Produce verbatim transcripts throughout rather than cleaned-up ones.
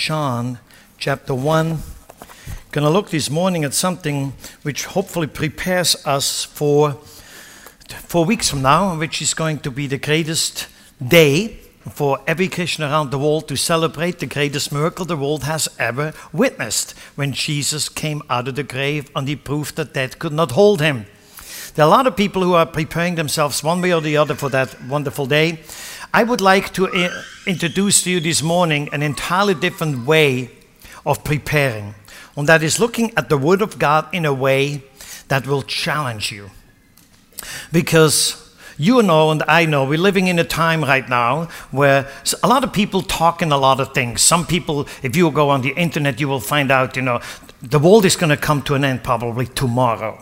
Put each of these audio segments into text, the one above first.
John chapter one. Going to look this morning at something which hopefully prepares us for four weeks from now, which is going to be the greatest day for every Christian around the world to celebrate the greatest miracle the world has ever witnessed, when Jesus came out of the grave and he proved that death could not hold him. There are a lot of people who are preparing themselves one way or the other for that wonderful day. I would like to I- introduce to you this morning an entirely different way of preparing, and that is looking at the Word of God in a way that will challenge you. Because you know and I know we're living in a time right now where a lot of people talk in a lot of things. Some people, if you go on the internet, you will find out, you know, the world is going to come to an end probably tomorrow.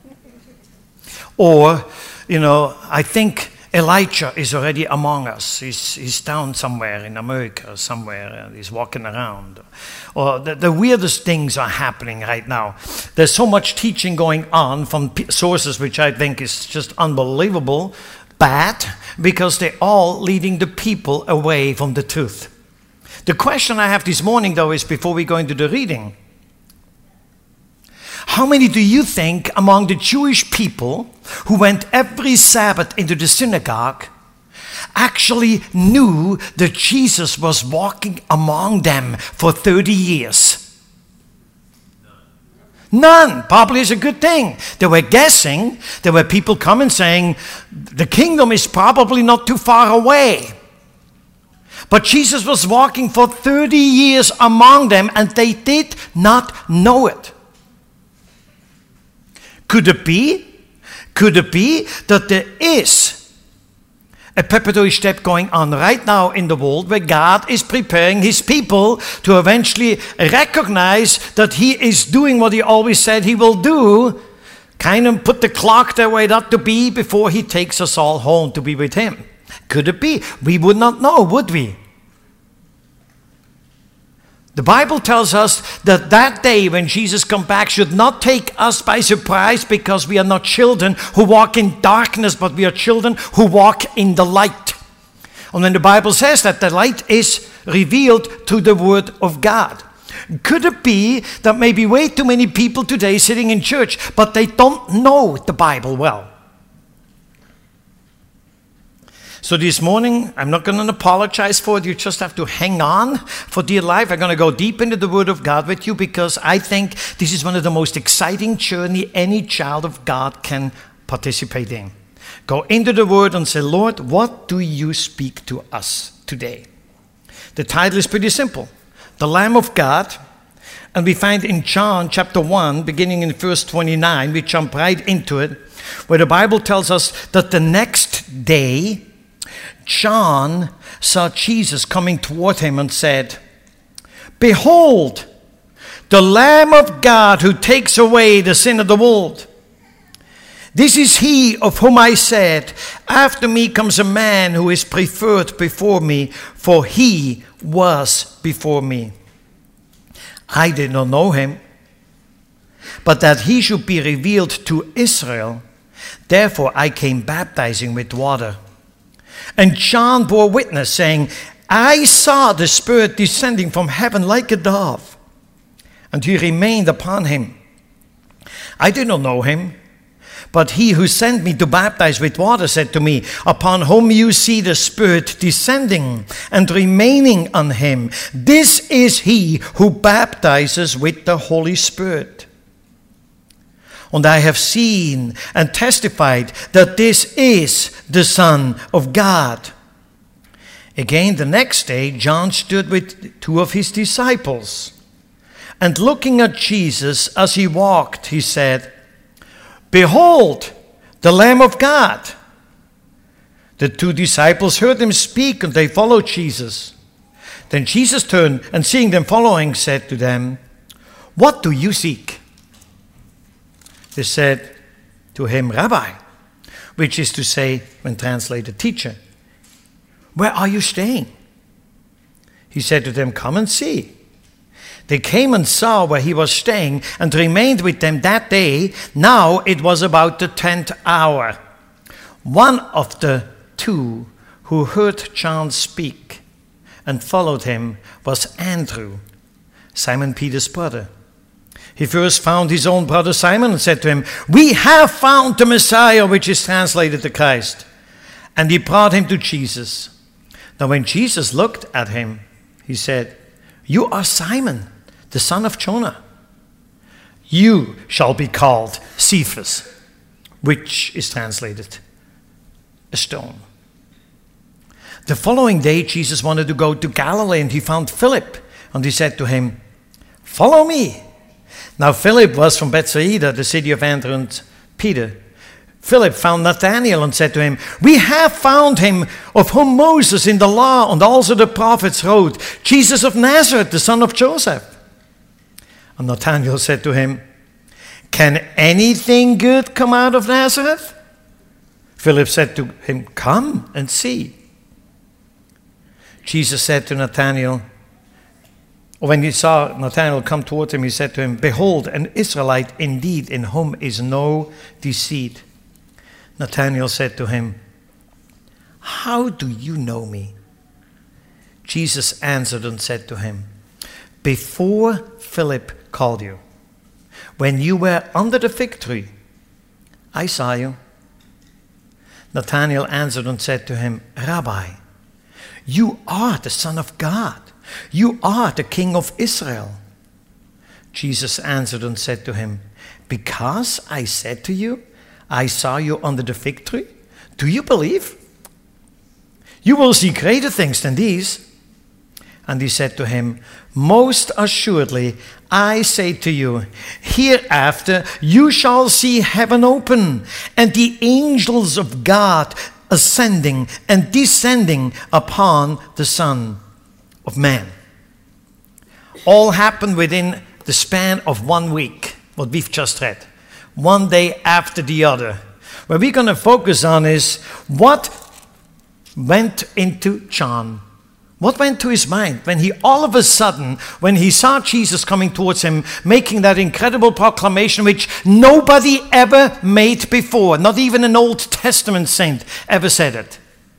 Or, you know, I think Elijah is already among us. He's, he's down somewhere in America or somewhere, and he's walking around. Or the, the weirdest things are happening right now. There's so much teaching going on from p- sources which I think is just unbelievable, bad, because they're all leading the people away from the truth. The question I have this morning, though, is before we go into the reading, how many do you think among the Jewish people who went every Sabbath into the synagogue actually knew that Jesus was walking among them for thirty years? None. Probably is a good thing. They were guessing. There were people coming saying, the kingdom is probably not too far away. But Jesus was walking for thirty years among them, and they did not know it. Could it be? Could it be that there is a preparatory step going on right now in the world where God is preparing his people to eventually recognize that he is doing what he always said he will do, kind of put the clock the way it ought to be before he takes us all home to be with him? Could it be? We would not know, would we? The Bible tells us that that day when Jesus comes back should not take us by surprise, because we are not children who walk in darkness, but we are children who walk in the light. And when the Bible says that the light is revealed through the Word of God. Could it be that maybe way too many people today sitting in church, but they don't know the Bible well? So this morning, I'm not going to apologize for it. You just have to hang on for dear life. I'm going to go deep into the Word of God with you, because I think this is one of the most exciting journey any child of God can participate in. Go into the Word and say, Lord, what do you speak to us today? The title is pretty simple. The Lamb of God. And we find in John chapter one, beginning in verse twenty-nine, we jump right into it, where the Bible tells us that the next day, John saw Jesus coming toward him and said, "Behold, the Lamb of God who takes away the sin of the world. This is he of whom I said, after me comes a man who is preferred before me, for he was before me. I did not know him, but that he should be revealed to Israel. Therefore I came baptizing with water. And John bore witness, saying, I saw the Spirit descending from heaven like a dove, and he remained upon him. I did not know him, but he who sent me to baptize with water said to me, upon whom you see the Spirit descending and remaining on him, this is he who baptizes with the Holy Spirit. And I have seen and testified that this is the Son of God." Again, the next day, John stood with two of his disciples. And looking at Jesus as he walked, he said, "Behold, the Lamb of God." The two disciples heard him speak, and they followed Jesus. Then Jesus turned, and seeing them following, said to them, "What do you seek?" They said to him, "Rabbi," which is to say, when translated, teacher, "where are you staying?" He said to them, "Come and see." They came and saw where he was staying, and remained with them that day. Now it was about the tenth hour. One of the two who heard John speak and followed him was Andrew, Simon Peter's brother. He first found his own brother Simon and said to him, "We have found the Messiah," which is translated the Christ. And he brought him to Jesus. Now when Jesus looked at him, he said, "You are Simon, the son of Jonah. You shall be called Cephas," which is translated a stone. The following day, Jesus wanted to go to Galilee, and he found Philip, and he said to him, "Follow me." Now Philip was from Bethsaida, the city of Andrew and Peter. Philip found Nathanael and said to him, "We have found him of whom Moses in the law and also the prophets wrote, Jesus of Nazareth, the son of Joseph." And Nathanael said to him, "Can anything good come out of Nazareth?" Philip said to him, "Come and see." Jesus said to Nathanael, or when he saw Nathanael come towards him, he said to him, "Behold, an Israelite indeed, in whom is no deceit." Nathanael said to him, "How do you know me?" Jesus answered and said to him, "Before Philip called you, when you were under the fig tree, I saw you." Nathanael answered and said to him, "Rabbi, you are the Son of God. You are the King of Israel." Jesus answered and said to him, "Because I said to you, I saw you under the fig tree, do you believe? You will see greater things than these." And he said to him, "Most assuredly, I say to you, hereafter you shall see heaven open, and the angels of God ascending and descending upon the Son of Man." All happened within the span of one week, what we've just read. One day after the other. What we're going to focus on is what went into John. What went to his mind when he all of a sudden, when he saw Jesus coming towards him, making that incredible proclamation which nobody ever made before, not even an Old Testament saint ever said it.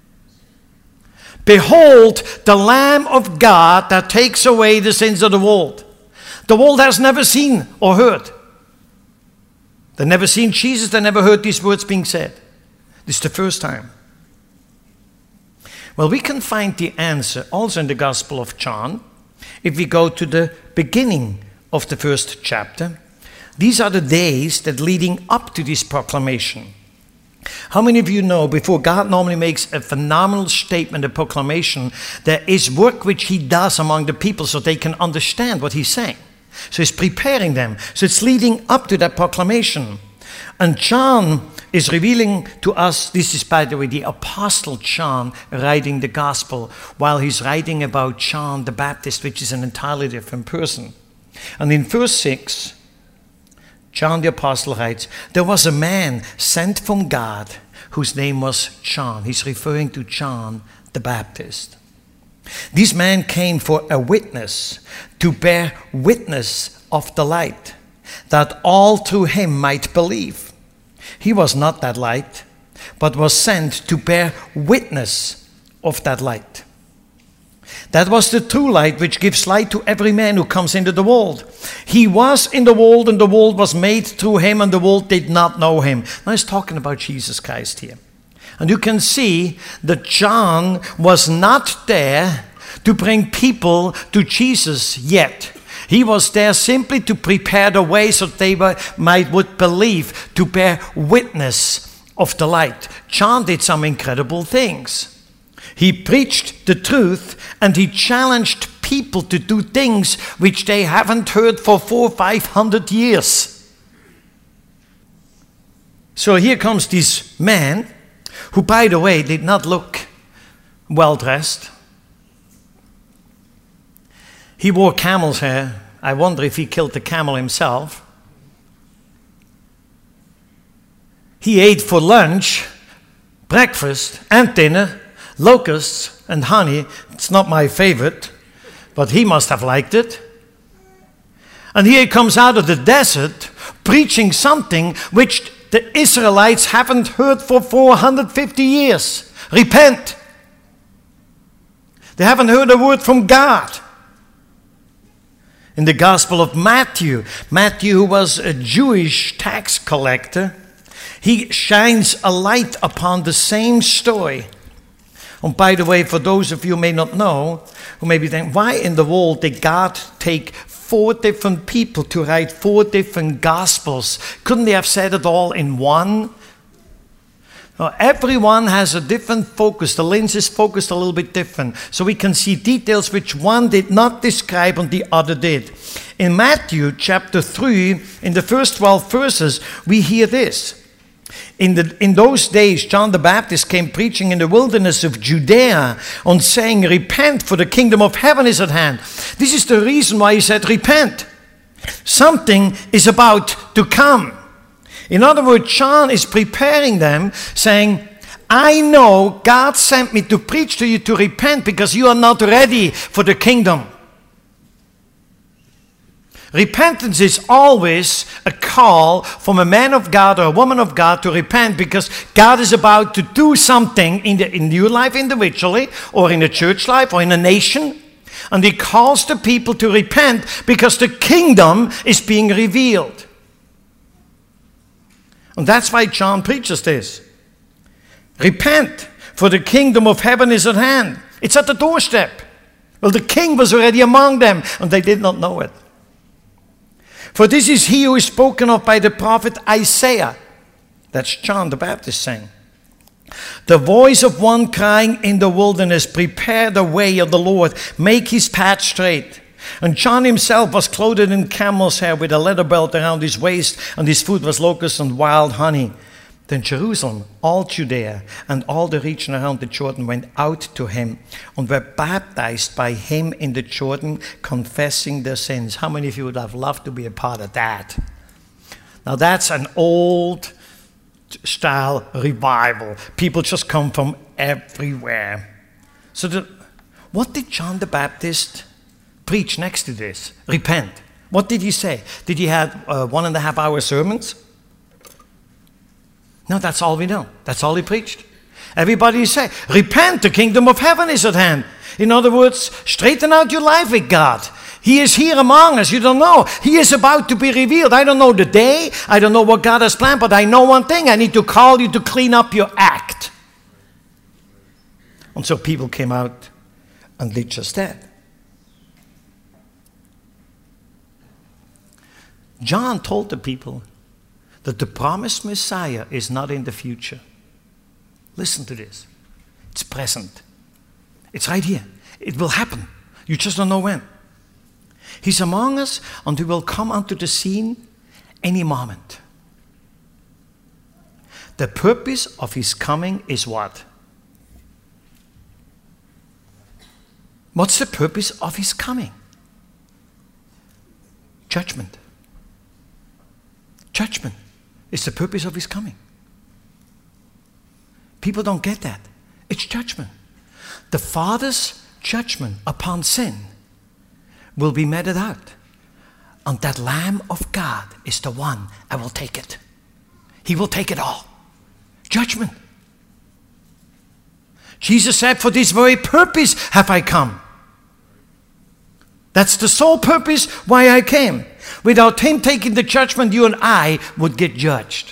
"Behold, the Lamb of God that takes away the sins of the world." The world has never seen or heard. They've never seen Jesus, they never heard these words being said. This is the first time. Well, we can find the answer also in the Gospel of John. If we go to the beginning of the first chapter, these are the days that leading up to this proclamation. How many of you know, before God normally makes a phenomenal statement, a proclamation, there is work which he does among the people so they can understand what he's saying. So he's preparing them. So it's leading up to that proclamation. And John is revealing to us, this is by the way the Apostle John writing the Gospel, while he's writing about John the Baptist, which is an entirely different person. And in verse six, John the Apostle writes, "There was a man sent from God whose name was John." He's referring to John the Baptist. "This man came for a witness, to bear witness of the light, that all through him might believe. He was not that light, but was sent to bear witness of that light. That was the true light which gives light to every man who comes into the world. He was in the world, and the world was made through him, and the world did not know him." Now he's talking about Jesus Christ here. And you can see that John was not there to bring people to Jesus yet. He was there simply to prepare the way so they were, might would believe, to bear witness of the light. John did some incredible things. He preached the truth, and he challenged people to do things which they haven't heard for four, five hundred years. So here comes this man, who, by the way, did not look well dressed. He wore camel's hair. I wonder if he killed the camel himself. He ate for lunch, breakfast, and dinner, locusts and honey. It's not my favorite, but he must have liked it. And here he comes out of the desert, preaching something which the Israelites haven't heard for four hundred fifty years. Repent. They haven't heard a word from God. In the Gospel of Matthew, Matthew, who was a Jewish tax collector, he shines a light upon the same story. And by the way, for those of you who may not know, who may be thinking, why in the world did God take four different people to write four different Gospels? Couldn't they have said it all in one? Now, everyone has a different focus. The lens is focused a little bit different. So we can see details which one did not describe and the other did. In Matthew chapter three, in the first twelve verses, we hear this. In, the, in those days, John the Baptist came preaching in the wilderness of Judea and saying, repent, for the kingdom of heaven is at hand. This is the reason why he said, repent. Something is about to come. In other words, John is preparing them, saying, I know God sent me to preach to you to repent because you are not ready for the kingdom. Repentance is always a call from a man of God or a woman of God to repent because God is about to do something in, the, in your life individually or in a church life or in a nation. And he calls the people to repent because the kingdom is being revealed. And that's why John preaches this. Repent, for the kingdom of heaven is at hand. It's at the doorstep. Well, the king was already among them, and they did not know it. For this is he who is spoken of by the prophet Isaiah. That's John the Baptist saying. The voice of one crying in the wilderness, prepare the way of the Lord, make his path straight. And John himself was clothed in camel's hair with a leather belt around his waist, and his food was locusts and wild honey. Then Jerusalem, all Judea, and all the region around the Jordan went out to him and were baptized by him in the Jordan, confessing their sins. How many of you would have loved to be a part of that? Now that's an old style revival. People just come from everywhere. So the, what did John the Baptist preach next to this? Repent. What did he say? Did he have uh, one and a half hour sermons? No, that's all we know. That's all he preached. Everybody say, repent, the kingdom of heaven is at hand. In other words, straighten out your life with God. He is here among us. You don't know. He is about to be revealed. I don't know the day. I don't know what God has planned, but I know one thing. I need to call you to clean up your act. And so people came out and did just that. John told the people that the promised Messiah is not in the future. Listen to this. It's present. It's right here. It will happen. You just don't know when. He's among us and he will come onto the scene any moment. The purpose of his coming is what? What's the purpose of his coming? Judgment. Judgment is the purpose of his coming. People don't get that. It's judgment. The Father's judgment upon sin will be meted out. And that Lamb of God is the one that will take it. He will take it all. Judgment. Jesus said, for this very purpose have I come. That's the sole purpose why I came. Without him taking the judgment, you and I would get judged.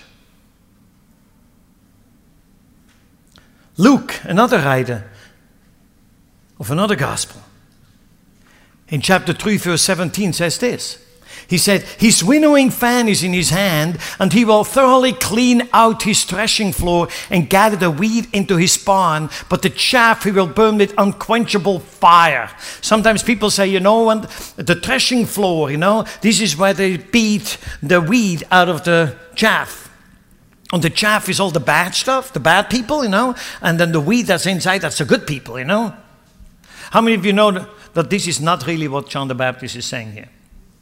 Luke, another writer of another gospel, in chapter three, verse seventeen says this. He said, his winnowing fan is in his hand, and he will thoroughly clean out his threshing floor and gather the wheat into his barn, but the chaff he will burn with unquenchable fire. Sometimes people say, you know, and the threshing floor, you know, this is where they beat the wheat out of the chaff. And the chaff is all the bad stuff, the bad people, you know, and then the wheat that's inside, that's the good people, you know. How many of you know that this is not really what John the Baptist is saying here?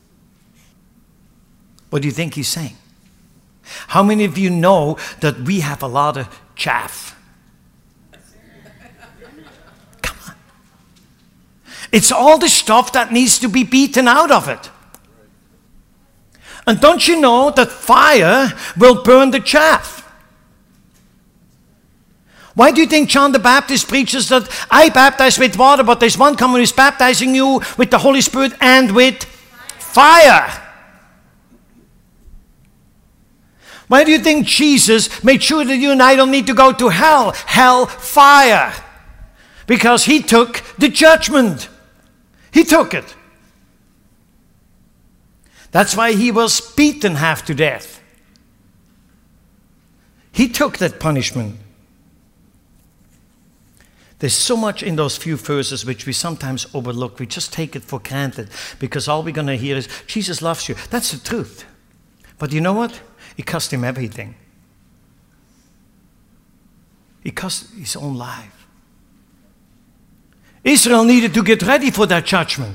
What do you think he's saying? How many of you know that we have a lot of chaff? Come on. It's all the stuff that needs to be beaten out of it. And don't you know that fire will burn the chaff? Why do you think John the Baptist preaches that I baptize with water, but there's one coming who is baptizing you with the Holy Spirit and with fire. Why do you think Jesus made sure that you and I don't need to go to hell? Hell fire. Because he took the judgment. He took it. That's why he was beaten half to death. He took that punishment. There's so much in those few verses which we sometimes overlook. We just take it for granted because all we're going to hear is, Jesus loves you. That's the truth. But you know what? It cost him everything. It cost his own life. Israel needed to get ready for that judgment.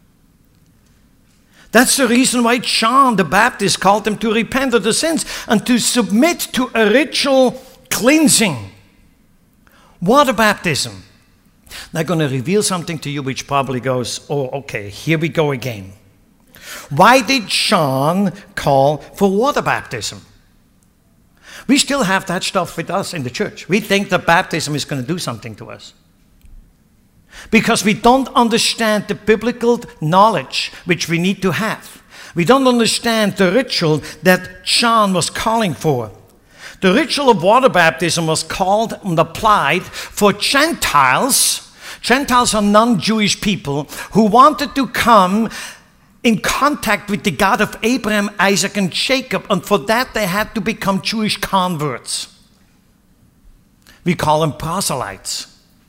That's the reason why John the Baptist called them to repent of the sins and to submit to a ritual cleansing. Water baptism. They're going to reveal something to you which probably goes, oh, okay, here we go again. Why did John call for water baptism? We still have that stuff with us in the church. We think that baptism is going to do something to us. Because we don't understand the biblical knowledge which we need to have. We don't understand the ritual that John was calling for. The ritual of water baptism was called and applied for Gentiles. Gentiles are non-Jewish people who wanted to come in contact with the God of Abraham, Isaac, and Jacob. And for that they had to become Jewish converts. We call them proselytes.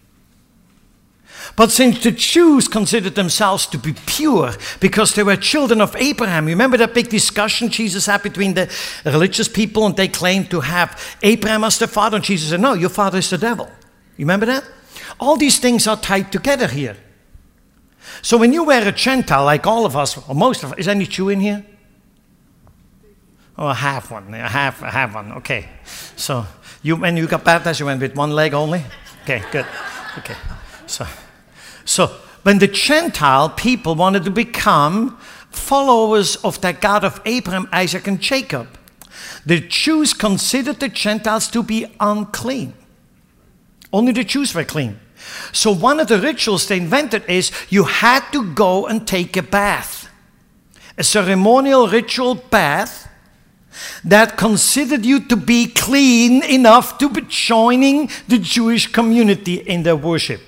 But since the Jews considered themselves to be pure because they were children of Abraham, remember that big discussion Jesus had between the religious people, and they claimed to have Abraham as their father, and Jesus said, no, your father is the devil. You remember that? All these things are tied together here. So when you were a Gentile, like all of us, or most of us, is any Jew in here? Oh, I have one. I have, I have one. Okay. So you, when you got baptized, you went with one leg only? Okay, good. Okay. So... So, when the Gentile people wanted to become followers of that God of Abraham, Isaac, and Jacob, the Jews considered the Gentiles to be unclean. Only the Jews were clean. So, one of the rituals they invented is you had to go and take a bath. A ceremonial ritual bath that considered you to be clean enough to be joining the Jewish community in their worship.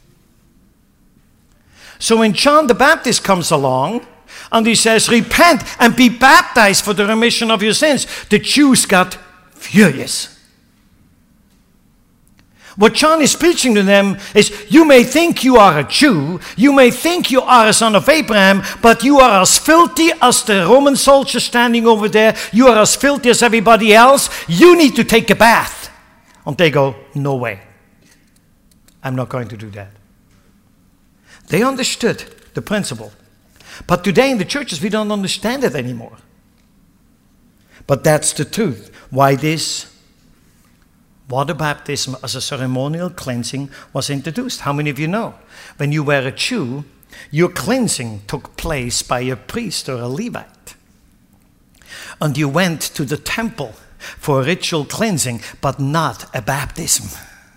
So when John the Baptist comes along and he says, repent and be baptized for the remission of your sins, the Jews got furious. What John is preaching to them is, you may think you are a Jew, you may think you are a son of Abraham, but you are as filthy as the Roman soldier standing over there. You are as filthy as everybody else. You need to take a bath. And they go, no way. I'm not going to do that. They understood the principle. But today in the churches, we don't understand it anymore. But that's the truth. Why this water baptism as a ceremonial cleansing was introduced. How many of you know? When you were a Jew, your cleansing took place by a priest or a Levite. And you went to the temple for a ritual cleansing, but not a baptism.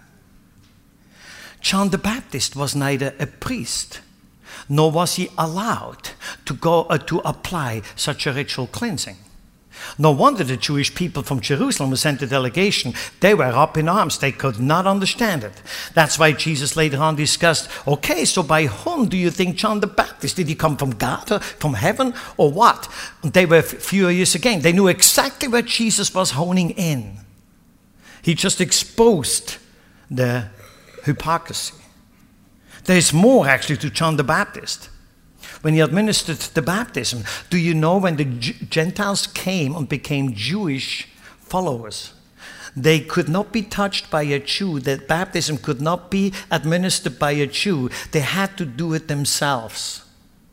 John the Baptist was neither a priest, nor was he allowed to go uh, to apply such a ritual cleansing. No wonder the Jewish people from Jerusalem who sent a delegation. They were up in arms. They could not understand it. That's why Jesus later on discussed, okay, so by whom do you think John the Baptist? Did he come from God or from heaven or what? And they were furious again. They knew exactly what Jesus was honing in. He just exposed the hypocrisy. There is more actually to John the Baptist. When he administered the baptism, do you know when the Gentiles came and became Jewish followers, they could not be touched by a Jew. That baptism could not be administered by a Jew. They had to do it themselves.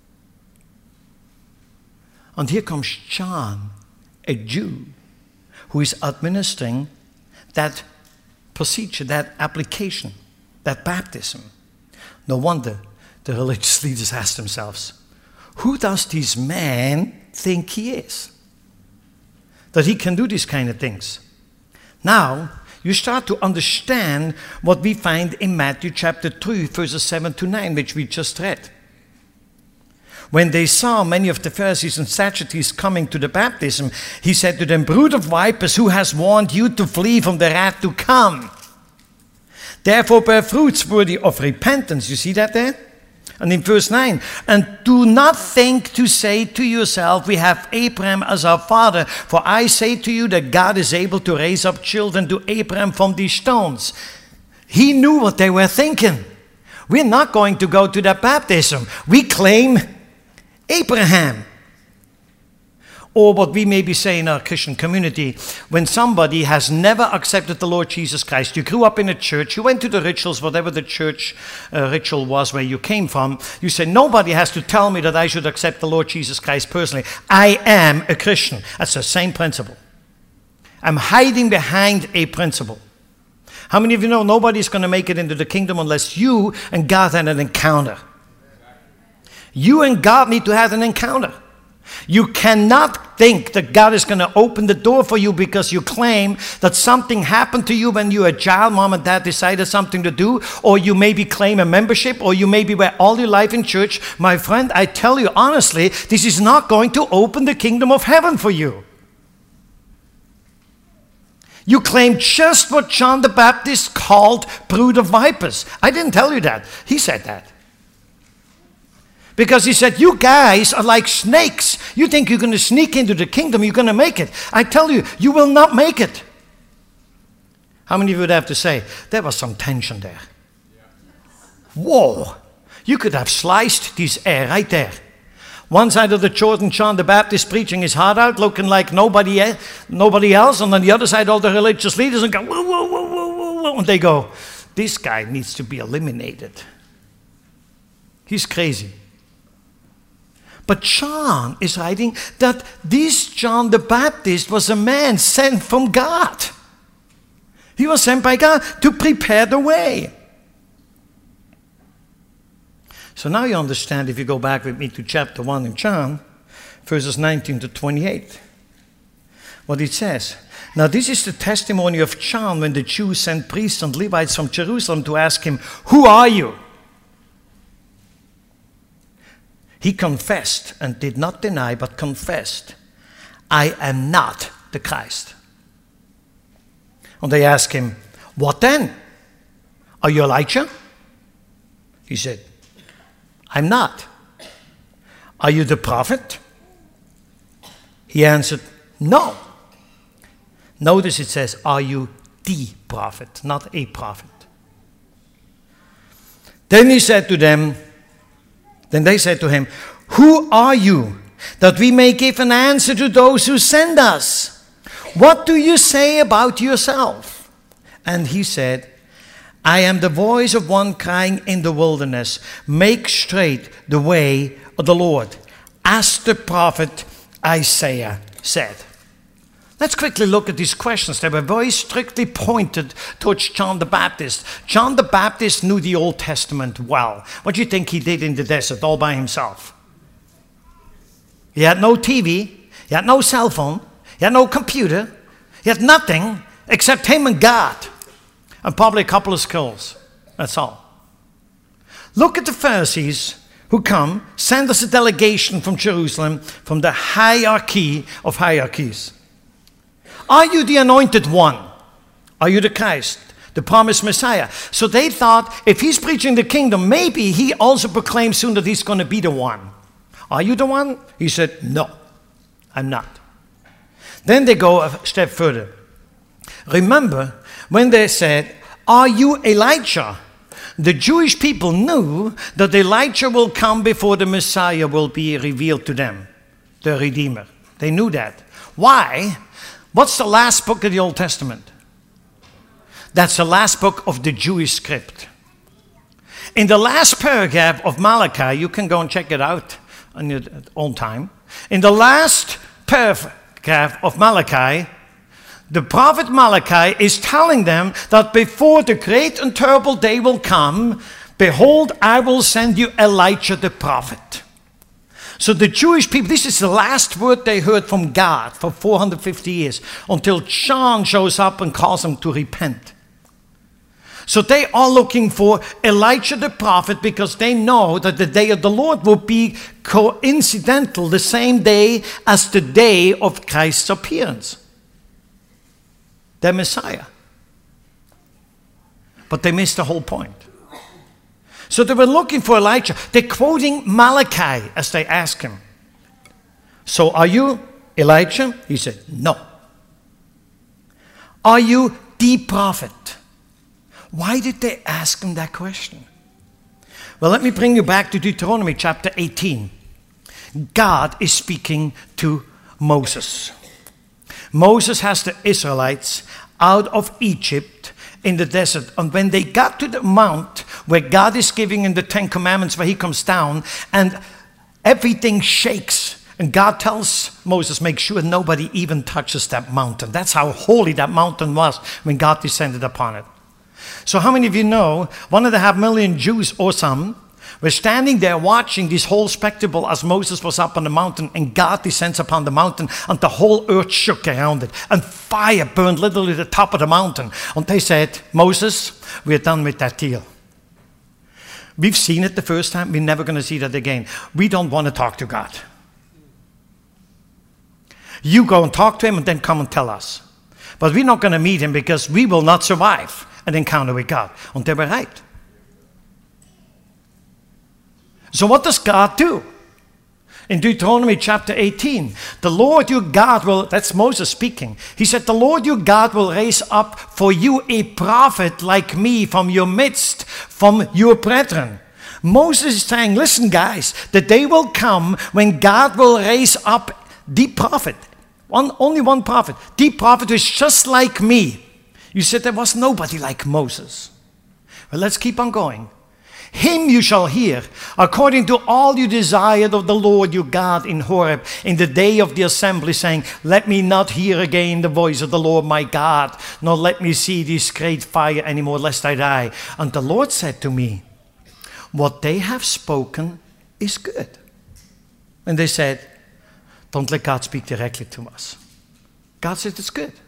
And here comes John, a Jew, who is administering that procedure, that application, that baptism. No wonder the religious leaders asked themselves, who does this man think he is? That he can do these kind of things. Now, you start to understand what we find in Matthew chapter three, verses seven to nine, which we just read. When they saw many of the Pharisees and Sadducees coming to the baptism, he said to them, "Brood of vipers, who has warned you to flee from the wrath to come? Therefore bear fruits worthy of repentance." You see that there? And in verse nine, "And do not think to say to yourself, we have Abraham as our father. For I say to you that God is able to raise up children to Abraham from these stones." He knew what they were thinking. We're not going to go to that baptism. We claim Abraham. Or what we maybe say in our Christian community, when somebody has never accepted the Lord Jesus Christ, you grew up in a church, you went to the rituals, whatever the church uh, ritual was where you came from, you say, nobody has to tell me that I should accept the Lord Jesus Christ personally. I am a Christian. That's the same principle. I'm hiding behind a principle. How many of you know nobody's going to make it into the kingdom unless you and God had an encounter? You and God need to have an encounter. You cannot think that God is going to open the door for you because you claim that something happened to you when you were a child, mom and dad decided something to do, or you maybe claim a membership, or you maybe were all your life in church. My friend, I tell you honestly, this is not going to open the kingdom of heaven for you. You claim just what John the Baptist called brood of vipers. I didn't tell you that. He said that. Because he said, you guys are like snakes. You think you're going to sneak into the kingdom, you're going to make it. I tell you, you will not make it. How many of you would have to say, there was some tension there? Whoa. You could have sliced this air right there. One side of the Jordan, John the Baptist preaching his heart out, looking like nobody, nobody else. And on the other side, all the religious leaders and go, whoa, whoa, whoa, whoa, whoa, whoa. And they go, this guy needs to be eliminated. He's crazy. But John is writing that this John the Baptist was a man sent from God. He was sent by God to prepare the way. So now you understand, if you go back with me to chapter one in John, verses nineteen to twenty-eight, what it says. Now this is the testimony of John when the Jews sent priests and Levites from Jerusalem to ask him, who are you? He confessed and did not deny, but confessed, I am not the Christ. And they asked him, what then? Are you Elijah? He said, I'm not. Are you the prophet? He answered, no. Notice it says, are you the prophet, not a prophet. Then he said to them, Then they said to him, who are you, that we may give an answer to those who send us? What do you say about yourself? And he said, I am the voice of one crying in the wilderness, make straight the way of the Lord, as the prophet Isaiah said. Let's quickly look at these questions. They were very strictly pointed towards John the Baptist. John the Baptist knew the Old Testament well. What do you think he did in the desert all by himself? He had no T V. He had no cell phone. He had no computer. He had nothing except him and God. And probably a couple of scrolls. That's all. Look at the Pharisees who come, send us a delegation from Jerusalem, from the hierarchy of hierarchies. Are you the anointed one? Are you the Christ, the promised Messiah? So they thought, if he's preaching the kingdom, maybe he also proclaims soon that he's going to be the one. Are you the one? He said, no, I'm not. Then they go a step further. Remember, when they said, are you Elijah? The Jewish people knew that Elijah will come before the Messiah will be revealed to them, the Redeemer. They knew that. Why? What's the last book of the Old Testament? That's the last book of the Jewish script. In the last paragraph of Malachi, you can go and check it out on your own time. In the last paragraph of Malachi, the prophet Malachi is telling them that before the great and terrible day will come, behold, I will send you Elijah the prophet. So the Jewish people, this is the last word they heard from God for four hundred fifty years, until John shows up and calls them to repent. So they are looking for Elijah the prophet because they know that the day of the Lord will be coincidental, the same day as the day of Christ's appearance. The Messiah. But they missed the whole point. So they were looking for Elijah. They're quoting Malachi as they ask him. So are you Elijah? He said, no. Are you the prophet? Why did they ask him that question? Well, let me bring you back to Deuteronomy chapter eighteen. God is speaking to Moses. Moses has the Israelites out of Egypt in the desert. And when they got to the mount where God is giving in the Ten Commandments, where he comes down and everything shakes. And God tells Moses, make sure nobody even touches that mountain. That's how holy that mountain was when God descended upon it. So how many of you know, one and a half million Jews or some were standing there watching this whole spectacle as Moses was up on the mountain and God descends upon the mountain and the whole earth shook around it and fire burned literally the top of the mountain. And they said, Moses, we're done with that deal. We've seen it the first time. We're never going to see that again. We don't want to talk to God. You go and talk to him and then come and tell us. But we're not going to meet him because we will not survive an encounter with God. And they were right. So what does God do? In Deuteronomy chapter eighteen, the Lord your God will, that's Moses speaking. He said, the Lord your God will raise up for you a prophet like me from your midst, from your brethren. Moses is saying, listen guys, the day will come when God will raise up the prophet. One, only one prophet. The prophet is just like me. You said there was nobody like Moses. Well, let's keep on going. Him you shall hear, according to all you desired of the Lord your God in Horeb, in the day of the assembly, saying, let me not hear again the voice of the Lord my God, nor let me see this great fire anymore, lest I die. And the Lord said to me, what they have spoken is good. And they said, don't let God speak directly to us. God said it's good.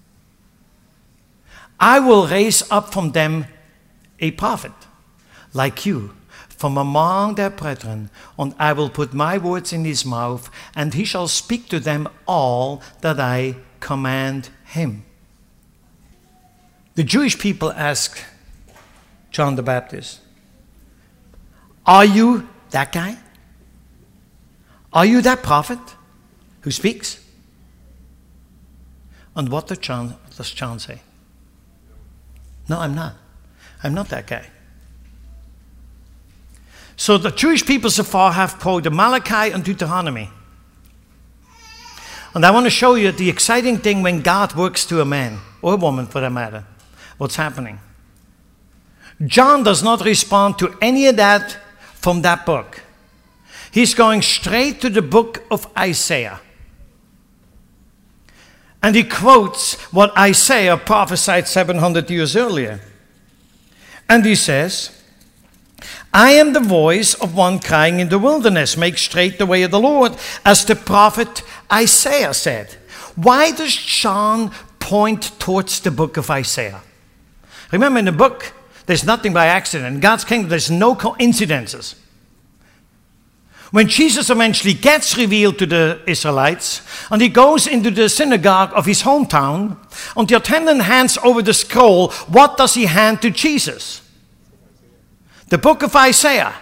I will raise up from them a prophet like you from among their brethren, and I will put my words in his mouth, and he shall speak to them all that I command him. The Jewish people asked John the Baptist, are you that guy? Are you that prophet who speaks? And what does John, does John say? No, I'm not. I'm not that guy. So the Jewish people so far have quoted Malachi and Deuteronomy. And I want to show you the exciting thing when God works to a man, or a woman for that matter, what's happening. John does not respond to any of that from that book. He's going straight to the book of Isaiah. And he quotes what Isaiah prophesied seven hundred years earlier. And he says, I am the voice of one crying in the wilderness, make straight the way of the Lord, as the prophet Isaiah said. Why does John point towards the book of Isaiah? Remember, in the book, there's nothing by accident. In God's kingdom, there's no coincidences. When Jesus eventually gets revealed to the Israelites, and he goes into the synagogue of his hometown, and the attendant hands over the scroll, what does he hand to Jesus? The book of Isaiah.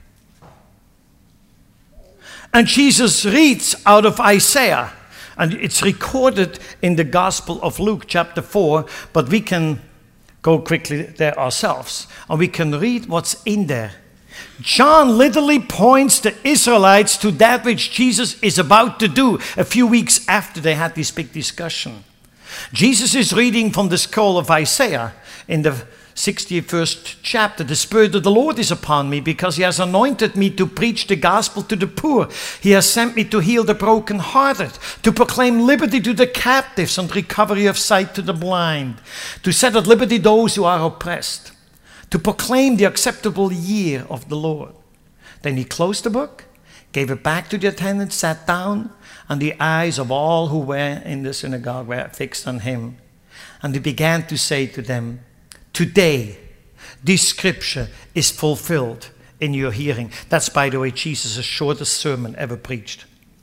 And Jesus reads out of Isaiah, and it's recorded in the Gospel of Luke chapter four, but we can go quickly there ourselves, and we can read what's in there. John literally points the Israelites to that which Jesus is about to do a few weeks after they had this big discussion. Jesus is reading from the scroll of Isaiah in the sixty-first chapter. The Spirit of the Lord is upon me because he has anointed me to preach the gospel to the poor. He has sent me to heal the brokenhearted, to proclaim liberty to the captives and recovery of sight to the blind, to set at liberty those who are oppressed, to proclaim the acceptable year of the Lord. Then he closed the book, gave it back to the attendant, sat down, and the eyes of all who were in the synagogue were fixed on him. And he began to say to them, today this scripture is fulfilled in your hearing. That's, by the way, Jesus' shortest sermon ever preached.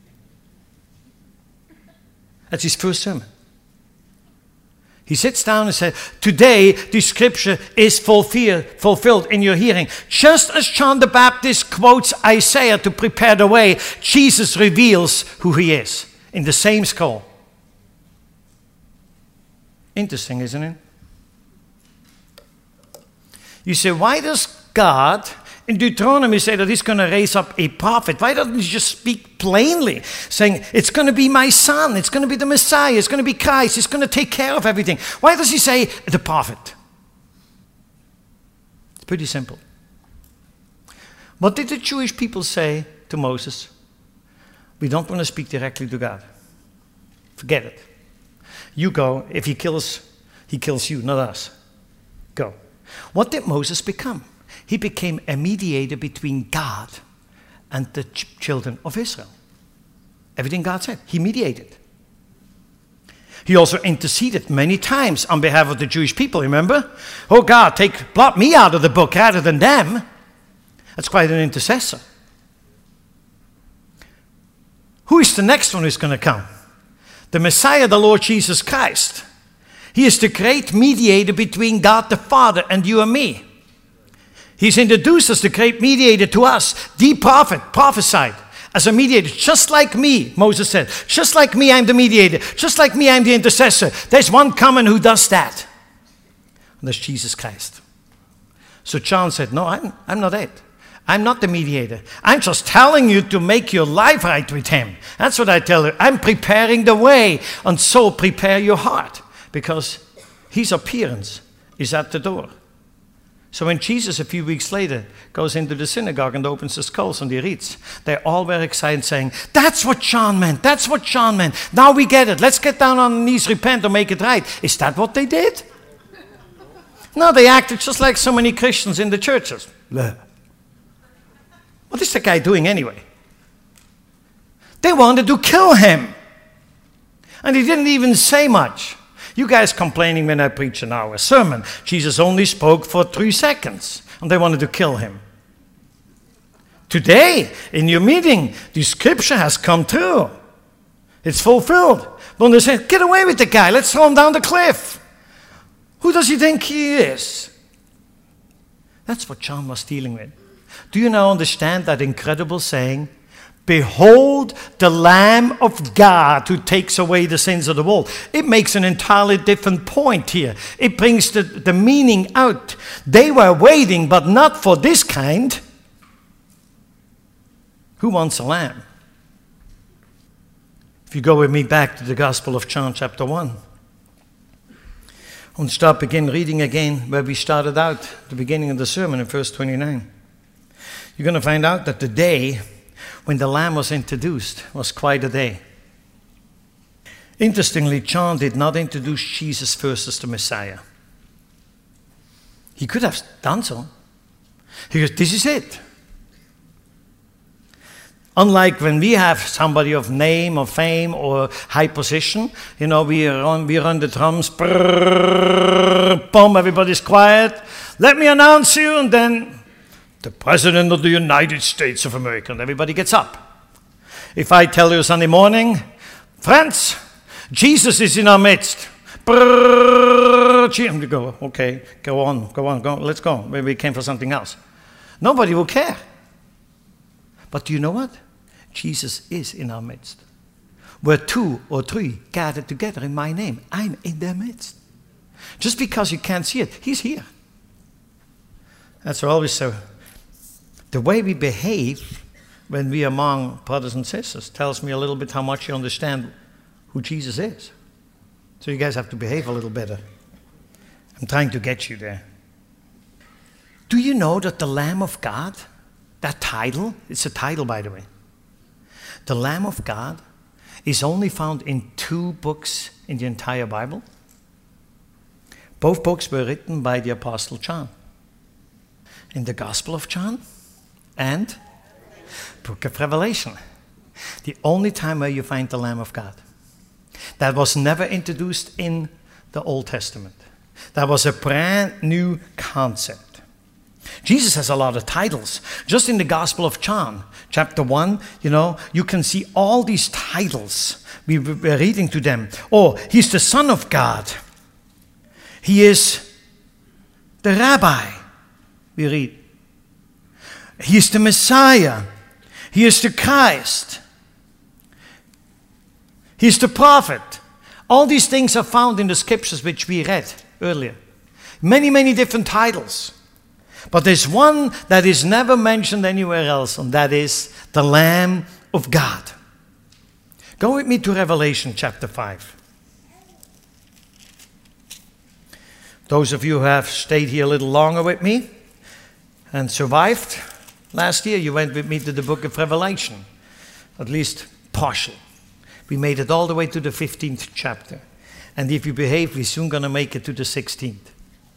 That's his first sermon. He sits down and says, today the scripture is fulfilled, fulfilled in your hearing. Just as John the Baptist quotes Isaiah to prepare the way, Jesus reveals who he is in the same scroll. Interesting, isn't it? You say, why does God in Deuteronomy say that he's going to raise up a prophet? Why doesn't he just speak plainly, saying, it's going to be my son, it's going to be the Messiah, it's going to be Christ, he's going to take care of everything? Why does he say the prophet? It's pretty simple. What did the Jewish people say to Moses? We don't want to speak directly to God. Forget it. You go. If he kills, he kills you, not us. Go. What did Moses become? He became a mediator between God and the ch- children of Israel. Everything God said, he mediated. He also interceded many times on behalf of the Jewish people, remember? Oh God, take, blot me out of the book rather than them. That's quite an intercessor. Who is the next one who's going to come? The Messiah, the Lord Jesus Christ. He is the great mediator between God the Father and you and me. He's introduced as the great mediator to us. The prophet prophesied as a mediator, just like me, Moses said. Just like me, I'm the mediator. Just like me, I'm the intercessor. There's one coming who does that. And that's Jesus Christ. So John said, no, I'm, I'm not it. I'm not the mediator. I'm just telling you to make your life right with him. That's what I tell you. I'm preparing the way. And so prepare your heart. Because his appearance is at the door. So when Jesus, a few weeks later, goes into the synagogue and opens the scrolls and he reads, they all were excited saying, that's what John meant. That's what John meant. Now we get it. Let's get down on our knees, repent, and make it right. Is that what they did? No, they acted just like so many Christians in the churches. Bleh. What is the guy doing anyway? They wanted to kill him. And he didn't even say much. You guys complaining when I preach an hour sermon. Jesus only spoke for three seconds. And they wanted to kill him. Today, in your meeting, the scripture has come true. It's fulfilled. But they say, get away with the guy. Let's throw him down the cliff. Who does he think he is? That's what John was dealing with. Do you now understand that incredible saying? Behold the Lamb of God who takes away the sins of the world. It makes an entirely different point here. It brings the, the meaning out. They were waiting, but not for this kind. Who wants a lamb? If you go with me back to the Gospel of John chapter one. And start begin reading again where we started out, the beginning of the sermon in verse twenty-nine. You're going to find out that the day when the Lamb was introduced was quite a day. Interestingly, John did not introduce Jesus first as the Messiah. He could have done so. He goes, this is it. Unlike when we have somebody of name or fame or high position, you know, we run, we run the drums, brrr, boom, everybody's quiet. Let me announce you, and then the President of the United States of America, and everybody gets up. If I tell you Sunday morning, friends, Jesus is in our midst. Brrr, you go, okay, go on, go on, go on, let's go. Maybe we came for something else. Nobody will care. But do you know what? Jesus is in our midst. Where two or three gathered together in my name, I'm in their midst. Just because you can't see it, he's here. That's always so. The way we behave when we are among brothers and sisters tells me a little bit how much you understand who Jesus is. So you guys have to behave a little better. I'm trying to get you there. Do you know that the Lamb of God, that title, it's a title by the way, the Lamb of God is only found in two books in the entire Bible? Both books were written by the Apostle John. In the Gospel of John and Book of Revelation. The only time where you find the Lamb of God. That was never introduced in the Old Testament. That was a brand new concept. Jesus has a lot of titles. Just in the Gospel of John, chapter one, you know, you can see all these titles. We were reading to them. Oh, he's the Son of God. He is the Rabbi, we read. He is the Messiah. He is the Christ. He is the prophet. All these things are found in the scriptures which we read earlier. Many, many different titles. But there's one that is never mentioned anywhere else, and that is the Lamb of God. Go with me to Revelation chapter five. Those of you who have stayed here a little longer with me and survived, last year you went with me to the book of Revelation, at least partial. We made it all the way to the fifteenth chapter. And if you behave, we're soon going to make it to the sixteenth.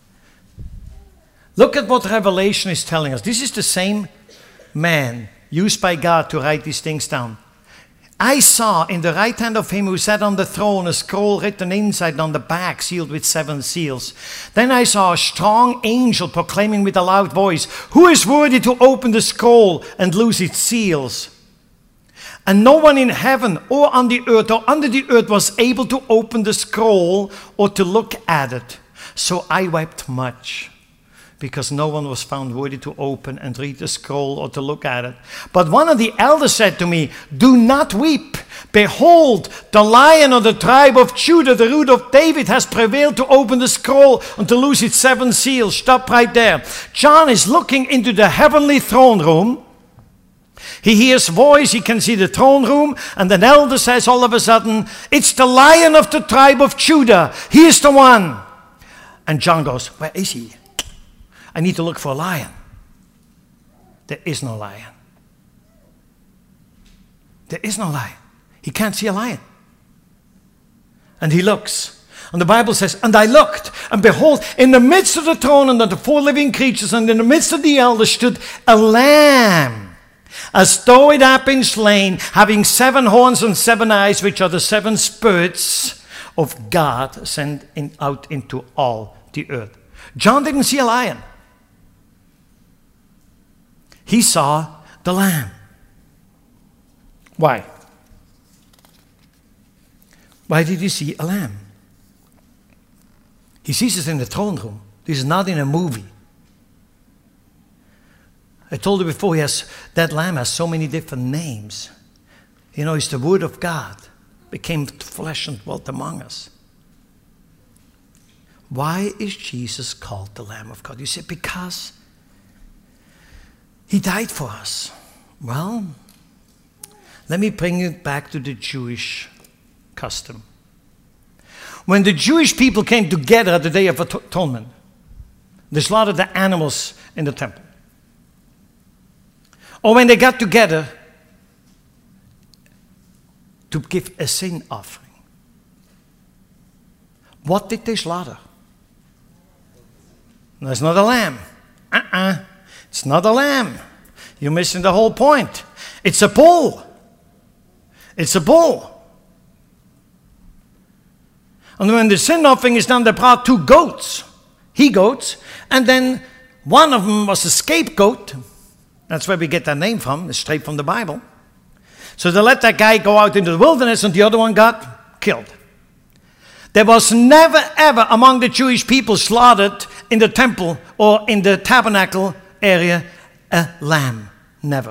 Look at what Revelation is telling us. This is the same man used by God to write these things down. I saw in the right hand of him who sat on the throne a scroll written inside and on the back, sealed with seven seals. Then I saw a strong angel proclaiming with a loud voice, "Who is worthy to open the scroll and loose its seals?" And no one in heaven or on the earth or under the earth was able to open the scroll or to look at it. So I wept much, because no one was found worthy to open and read the scroll or to look at it. But one of the elders said to me, "Do not weep. Behold, the Lion of the tribe of Judah, the root of David, has prevailed to open the scroll and to loose its seven seals." Stop right there. John is looking into the heavenly throne room. He hears voice, he can see the throne room, and an elder says all of a sudden, "It's the Lion of the tribe of Judah. He is the one." And John goes, "Where is he? I need to look for a lion." There is no lion. There is no lion. He can't see a lion. And he looks. And the Bible says, "And I looked, and behold, in the midst of the throne and of the four living creatures, and in the midst of the elders stood a lamb, as though it had been slain, having seven horns and seven eyes, which are the seven spirits of God sent in, out into all the earth." John didn't see a lion. He saw the Lamb. Why? Why did he see a lamb? He sees it in the throne room. This is not in a movie. I told you before, he has, that lamb has so many different names. You know, it's the Word of God, became flesh and dwelt among us. Why is Jesus called the Lamb of God? You say, because he died for us. Well, let me bring it back to the Jewish custom. When the Jewish people came together at the Day of Atonement, they slaughtered the animals in the temple. Or when they got together to give a sin offering, what did they slaughter? No, it's not a lamb. Uh-uh. It's not a lamb. You're missing the whole point. It's a bull. It's a bull. And when the sin offering is done, they brought two goats, he-goats, and then one of them was a scapegoat. That's where we get that name from. It's straight from the Bible. So they let that guy go out into the wilderness, and the other one got killed. There was never, ever among the Jewish people slaughtered in the temple or in the tabernacle area a lamb. Never.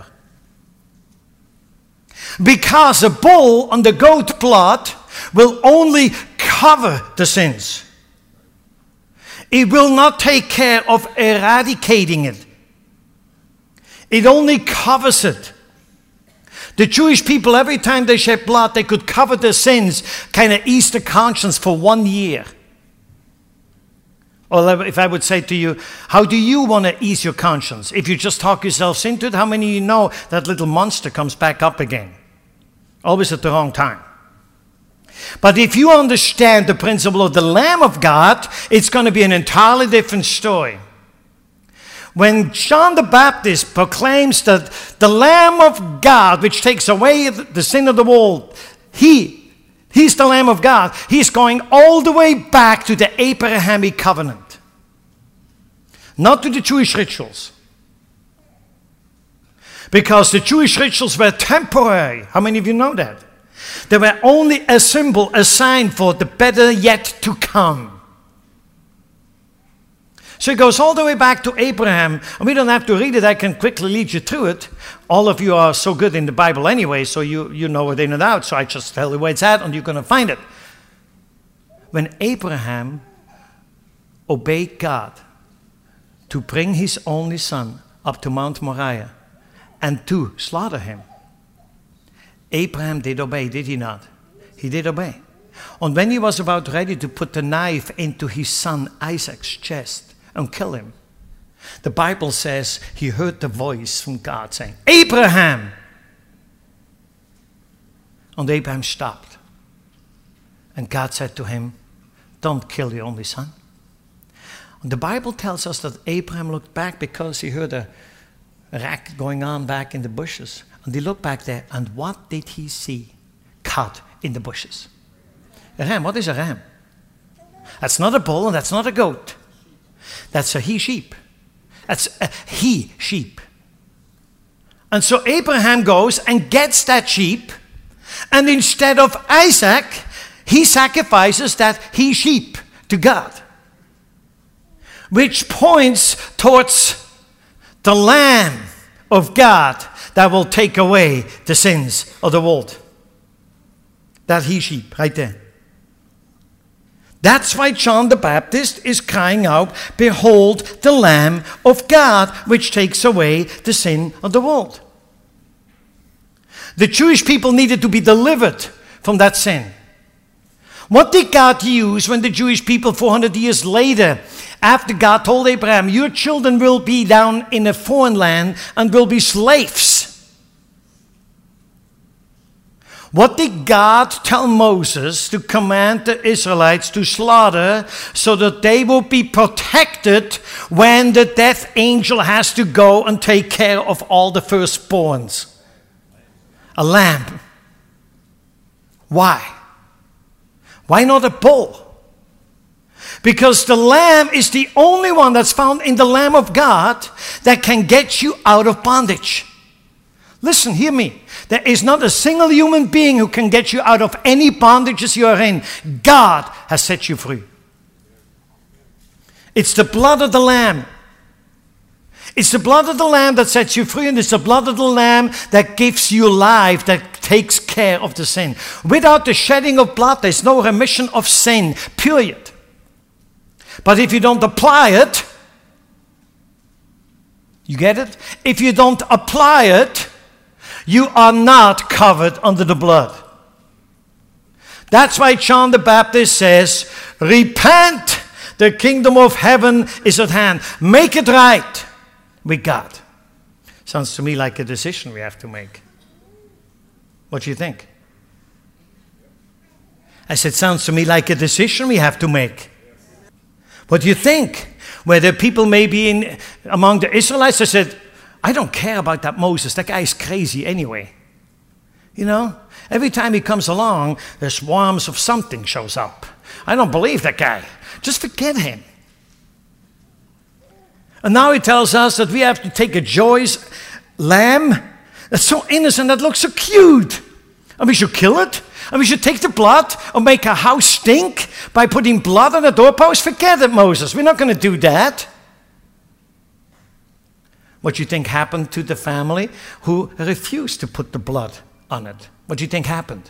Because a bull on the goat blood will only cover the sins. It will not take care of eradicating it. It only covers it. The Jewish people, every time they shed blood, they could cover their sins, kind of ease the conscience for one year. Or if I would say to you, how do you want to ease your conscience? If you just talk yourselves into it, how many of you know that little monster comes back up again? Always at the wrong time. But if you understand the principle of the Lamb of God, it's going to be an entirely different story. When John the Baptist proclaims that the Lamb of God, which takes away the sin of the world, he, he's the Lamb of God, he's going all the way back to the Abrahamic covenant. not to the Jewish rituals. Because the Jewish rituals were temporary. How many of you know that? They were only a symbol, a sign for the better yet to come. So it goes all the way back to Abraham, and we don't have to read it. I can quickly lead you through it. All of you are so good in the Bible anyway, so you, you know it in and out. So I just tell you where it's at, and you're going to find it. When Abraham obeyed God to bring his only son up to Mount Moriah and to slaughter him, Abraham did obey, did he not? He did obey. And when he was about ready to put the knife into his son Isaac's chest and kill him, the Bible says he heard the voice from God saying, Abraham! And Abraham stopped. And God said to him, don't kill your only son. And the Bible tells us that Abraham looked back because he heard a racket going on back in the bushes. And he looked back there, and what did he see? Caught in the bushes. A ram, what is a ram? That's not a bull and that's not a goat. That's a he-sheep. That's a he-sheep. And so Abraham goes and gets that sheep, and instead of Isaac, he sacrifices that he-sheep to God. Which points towards the Lamb of God that will take away the sins of the world. That he-sheep right there. That's why John the Baptist is crying out, behold the Lamb of God, which takes away the sin of the world. The Jewish people needed to be delivered from that sin. What did God use when the Jewish people four hundred years later, after God told Abraham, your children will be down in a foreign land and will be slaves? What did God tell Moses to command the Israelites to slaughter so that they will be protected when the death angel has to go and take care of all the firstborns? A lamb. Why? Why not a bull? Because the lamb is the only one that's found in the Lamb of God that can get you out of bondage. Listen, hear me. There is not a single human being who can get you out of any bondages you are in. God has set you free. It's the blood of the Lamb. It's the blood of the Lamb that sets you free, and it's the blood of the Lamb that gives you life, that takes care of the sin. Without the shedding of blood, there's no remission of sin, period. But if you don't apply it, you get it? If you don't apply it, you are not covered under the blood. That's why John the Baptist says, repent, the kingdom of heaven is at hand. Make it right with God. Sounds to me like a decision we have to make. What do you think? I said, sounds to me like a decision we have to make. What do you think? Whether people may be in among the Israelites, I said, I don't care about that Moses. That guy is crazy anyway. You know, every time he comes along, the swarms of something shows up. I don't believe that guy. Just forget him. And now he tells us that we have to take a joyous lamb that's so innocent, that looks so cute. And we should kill it. And we should take the blood and make our house stink by putting blood on the doorpost. Forget it, Moses. We're not going to do that. What do you think happened to the family who refused to put the blood on it? What do you think happened?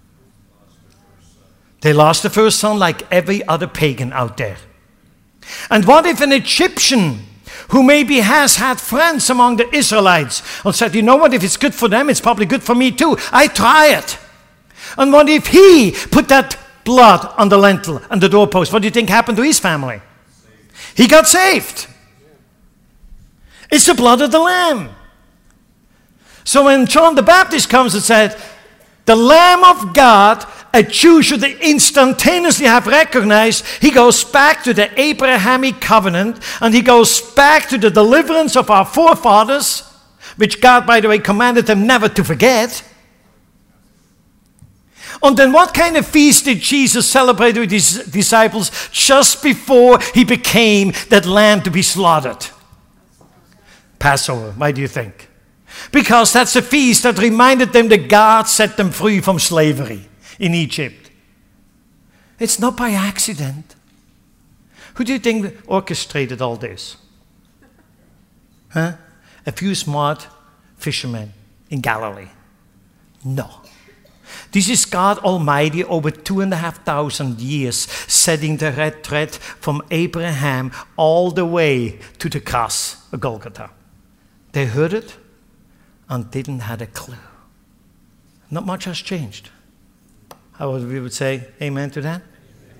They lost the first son like every other pagan out there. And what if an Egyptian who maybe has had friends among the Israelites and said, you know what, if it's good for them, it's probably good for me too. I try it. And what if he put that blood on the lintel and the doorpost? What do you think happened to his family? He got saved. It's the blood of the Lamb. So when John the Baptist comes and said, the Lamb of God, a Jew should instantaneously have recognized, he goes back to the Abrahamic covenant, and he goes back to the deliverance of our forefathers, which God, by the way, commanded them never to forget. And then what kind of feast did Jesus celebrate with his disciples just before he became that lamb to be slaughtered? Passover. Why do you think? Because that's a feast that reminded them that God set them free from slavery in Egypt. It's not by accident. Who do you think orchestrated all this? Huh? A few smart fishermen in Galilee. No. This is God Almighty over two and a half thousand years setting the red thread from Abraham all the way to the cross of Golgotha. They heard it and didn't have a clue. Not much has changed. How would we would say amen to that?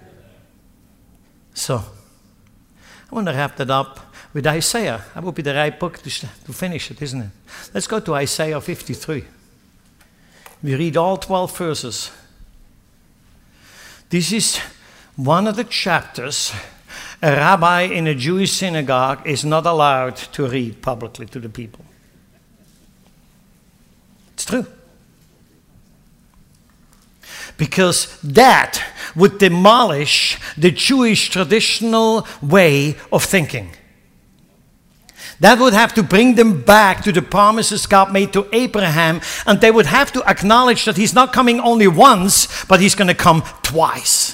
So, I want to wrap that up with Isaiah. That would be the right book to, to finish it, isn't it? Let's go to Isaiah fifty-three. We read all twelve verses. This is one of the chapters a rabbi in a Jewish synagogue is not allowed to read publicly to the people. It's true. Because that would demolish the Jewish traditional way of thinking. That would have to bring them back to the promises God made to Abraham, and they would have to acknowledge that he's not coming only once, but he's going to come twice.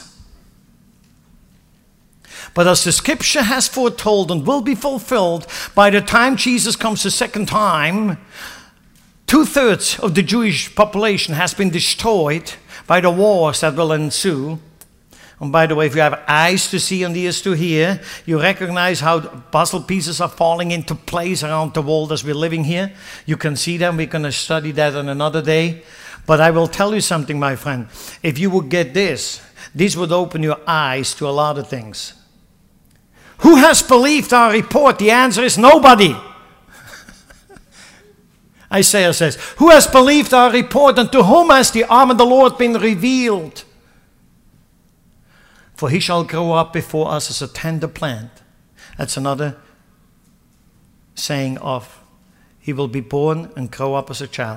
But as the scripture has foretold and will be fulfilled, by the time Jesus comes the second time, two-thirds of the Jewish population has been destroyed by the wars that will ensue. And by the way, if you have eyes to see and ears to hear, you recognize how puzzle pieces are falling into place around the world as we're living here. You can see them. We're going to study that on another day. But I will tell you something, my friend. If you would get this, this would open your eyes to a lot of things. Who has believed our report? The answer is nobody. Isaiah says, who has believed our report, and to whom has the arm of the Lord been revealed? For he shall grow up before us as a tender plant. That's another saying of, he will be born and grow up as a child.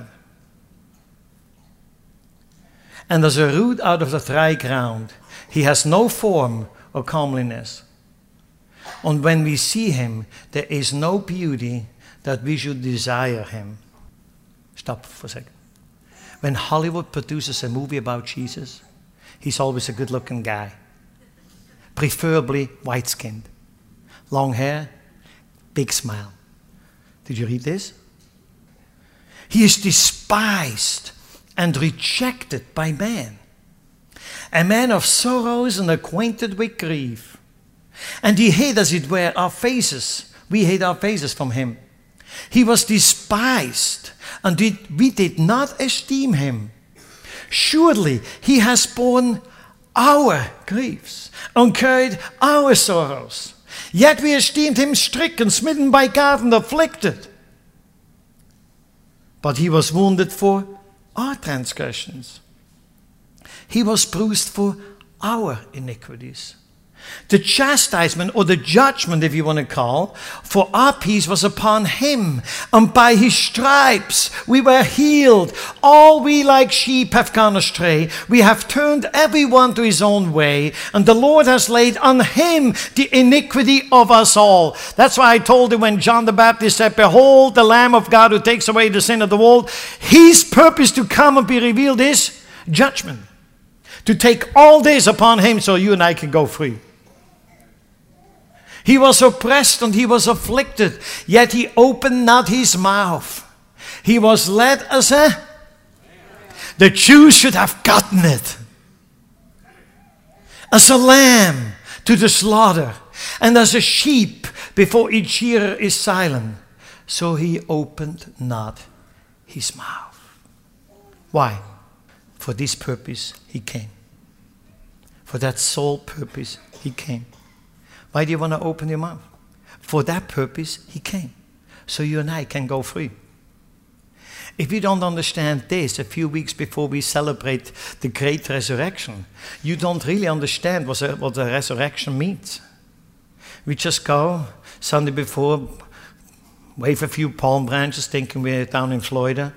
And as a root out of the dry ground, he has no form or comeliness. And when we see him, there is no beauty that we should desire him. Stop for a second. When Hollywood produces a movie about Jesus, he's always a good-looking guy. Preferably white-skinned. Long hair, big smile. Did you read this? He is despised and rejected by man. A man of sorrows and acquainted with grief. And he hid, as it were, our faces. We hid our faces from him. He was despised, and we did not esteem him. Surely he has borne our griefs and carried our sorrows. Yet we esteemed him stricken, smitten by God, and afflicted. But he was wounded for our transgressions. He was bruised for our iniquities. The chastisement, or the judgment, if you want to call, for our peace was upon him, and by his stripes we were healed. All we like sheep have gone astray. We have turned everyone to his own way, and the Lord has laid on him the iniquity of us all. That's why I told you when John the Baptist said, behold, the Lamb of God who takes away the sin of the world. His purpose to come and be revealed is judgment. To take all this upon him so you and I can go free. He was oppressed and he was afflicted, yet he opened not his mouth. He was led as a... The Jews should have gotten it. As a lamb to the slaughter, and as a sheep before its shearer is silent, so he opened not his mouth. Why? For this purpose he came. For that sole purpose he came. Why do you want to open your mouth? For that purpose he came. So you and I can go free. If you don't understand this a few weeks before we celebrate the great resurrection, you don't really understand what, a, what the resurrection means. We just go Sunday before, wave a few palm branches thinking we're down in Florida,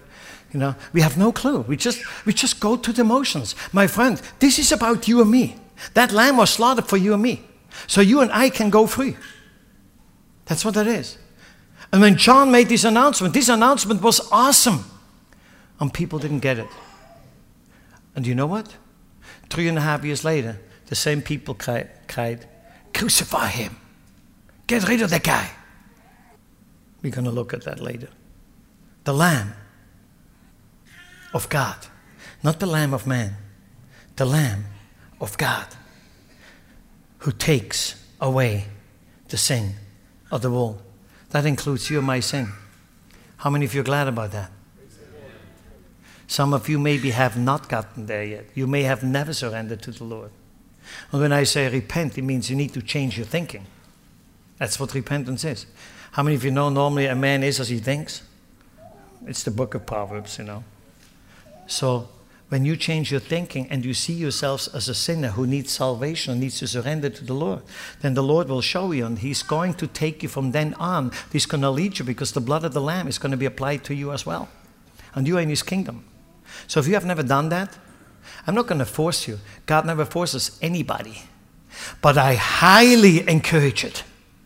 You know, we have no clue. We just we just go to the motions. My friend, this is about you and me. That lamb was slaughtered for you and me. So you and I can go free. That's what that is. And when John made this announcement, this announcement was awesome. And people didn't get it. And you know what? Three and a half years later, the same people cried, cried, crucify him. Get rid of that guy. We're going to look at that later. The Lamb of God. Not the Lamb of man. The Lamb of God. Who takes away the sin of the world. That includes you and my sin. How many of you are glad about that? Some of you maybe have not gotten there yet. You may have never surrendered to the Lord. And when I say repent, it means you need to change your thinking. That's what repentance is. How many of you know normally a man is as he thinks? It's the book of Proverbs, you know. So when you change your thinking and you see yourselves as a sinner who needs salvation, needs to surrender to the Lord, then the Lord will show you, and He's going to take you from then on. He's going to lead you because the blood of the Lamb is going to be applied to you as well. And you are in His kingdom. So if you have never done that, I'm not going to force you. God never forces anybody. But I highly encourage it.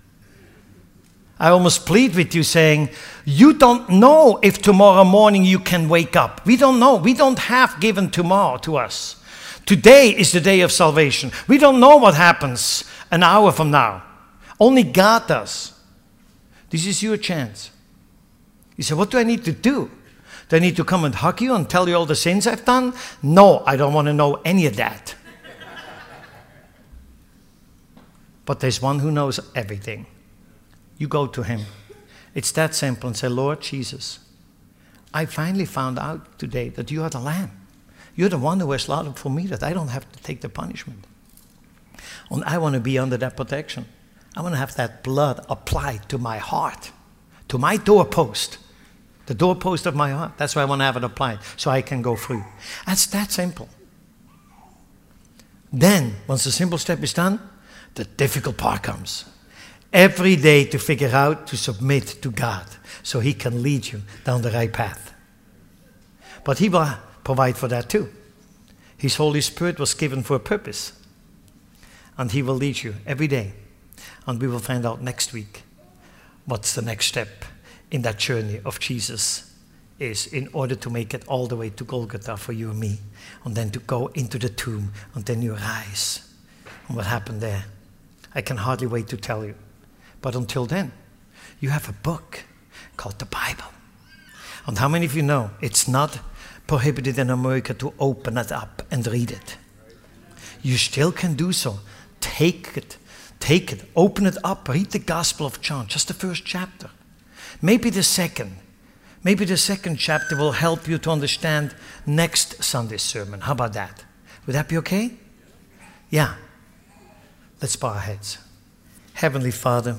I almost plead with you saying, you don't know if tomorrow morning you can wake up. We don't know. We don't have given tomorrow to us. Today is the day of salvation. We don't know what happens an hour from now. Only God does. This is your chance. You say, what do I need to do? Do I need to come and hug you and tell you all the sins I've done? No, I don't want to know any of that. But there's one who knows everything. You go to Him. It's that simple, and say, Lord Jesus, I finally found out today that you are the Lamb. You're the one who was slaughtered for me, that I don't have to take the punishment. And I want to be under that protection. I want to have that blood applied to my heart, to my doorpost, the doorpost of my heart. That's why I want to have it applied, so I can go free. That's that simple. Then, once the simple step is done, the difficult part comes. Every day to figure out to submit to God so He can lead you down the right path. But He will provide for that too. His Holy Spirit was given for a purpose. And He will lead you every day. And we will find out next week what's the next step in that journey of Jesus is, in order to make it all the way to Golgotha for you and me. And then to go into the tomb and then you rise. And what happened there, I can hardly wait to tell you. But until then, you have a book called the Bible. And how many of you know it's not prohibited in America to open it up and read it? You still can do so. Take it, take it, open it up, read the Gospel of John, just the first chapter. Maybe the second. Maybe the second chapter will help you to understand next Sunday's sermon. How about that? Would that be okay? Yeah. Let's bow our heads. Heavenly Father,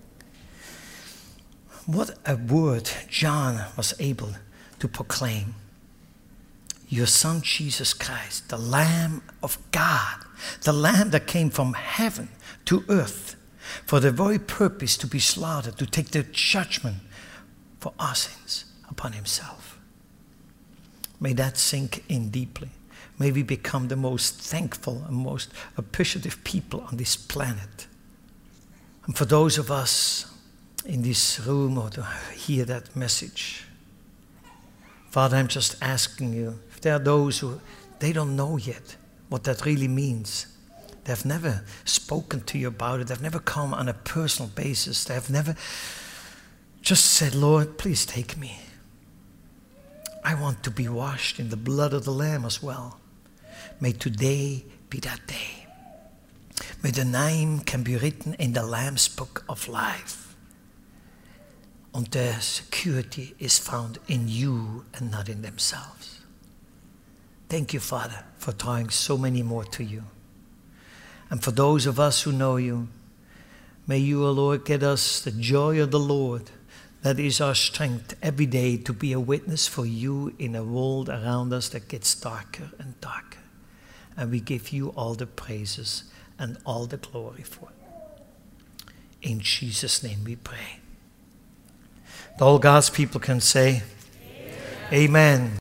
what a word John was able to proclaim. Your Son, Jesus Christ, the Lamb of God, the Lamb that came from heaven to earth for the very purpose to be slaughtered, to take the judgment for our sins upon Himself. May that sink in deeply. May we become the most thankful and most appreciative people on this planet. And for those of us in this room or to hear that message, Father, I'm just asking you, if there are those who, they don't know yet what that really means. They've never spoken to you about it. They've never come on a personal basis. They've never just said, Lord, please take me. I want to be washed in the blood of the Lamb as well. May today be that day. May the name can be written in the Lamb's book of life. And their security is found in you and not in themselves. Thank you, Father, for drawing so many more to you. And for those of us who know you, may you, O Lord, get us the joy of the Lord. That is our strength every day to be a witness for you in a world around us that gets darker and darker. And we give you all the praises and all the glory for it. In Jesus' name we pray. All God's people can say, Amen.